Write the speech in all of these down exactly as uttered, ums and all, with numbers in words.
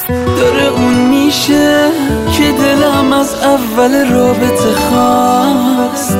داره اون میشه که دلم از اول رابطه خواست.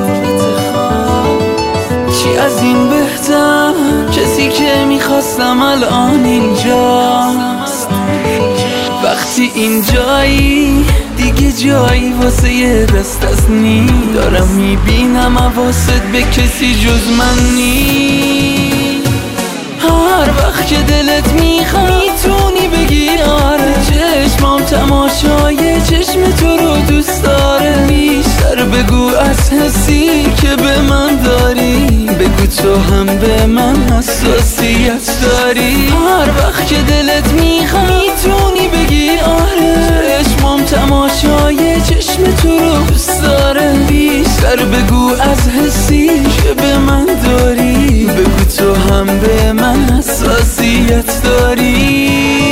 چی از این بهتر، کسی که میخواستم الان اینجاست. وقتی اینجایی دیگه جایی واسه یه دست از نی، دارم میبینم حواست به کسی جز من نی. هر وقت که دلت میخواد میتونی بگی آره، چشمام تماشای چشم تو رو دوست داره. بیشتر بگو از حسی که به من داری، بگو تو هم به من حساسیت داری. هر وقت که دلت میخواد میتونی بگی آره، چشمام تماشای چشم تو رو دوست داره. بیشتر بگو از حسی که به من داری، بگو تو هم به من حساسیت داری.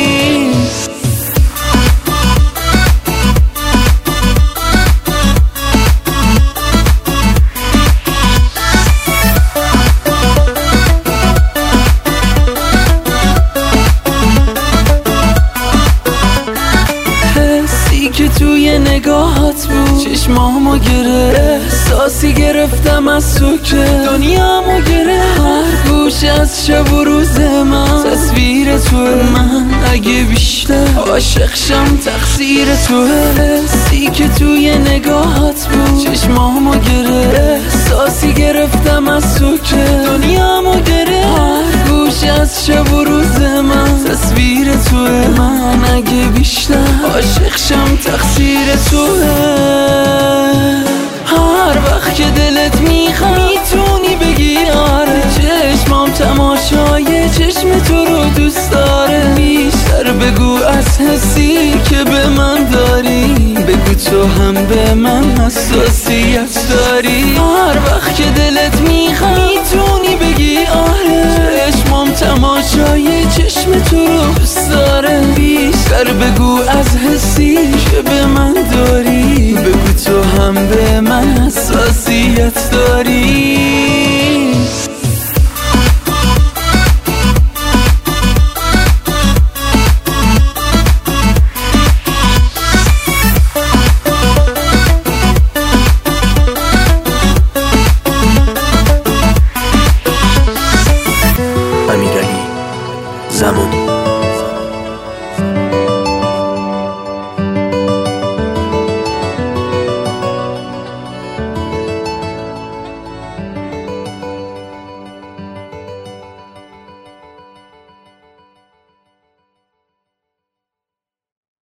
که توی نگاهات بود چشمامو گره، احساسی گرفتم از تو که دنیامو گره. هر گوش از شب و روز من تصویر توه، من اگه بیشتر عاشق شم تقصیر توه. حسی که توی نگاهات بود چشمامو گره، احساسی گرفتم از تو که دنیامو گره. هر گوش از شب و روز من تصویر توه، من اگه بیشتر عاشق شم تقصیر توه. هر وقت که دلت میخواد میتونی بگی آره، چشمام تماشای چشم تو رو دوست داره. بیشتر بگو از حسی که به من داری، بگو تو هم به من حساسیت داری. هر وقت که دلت میخواد میتونی بگی آره، چشمام تماشای چشم تو رو دوست داره. بیشتر بگو از حسی که به من داری، بگو تو هم به من حساسیت داری.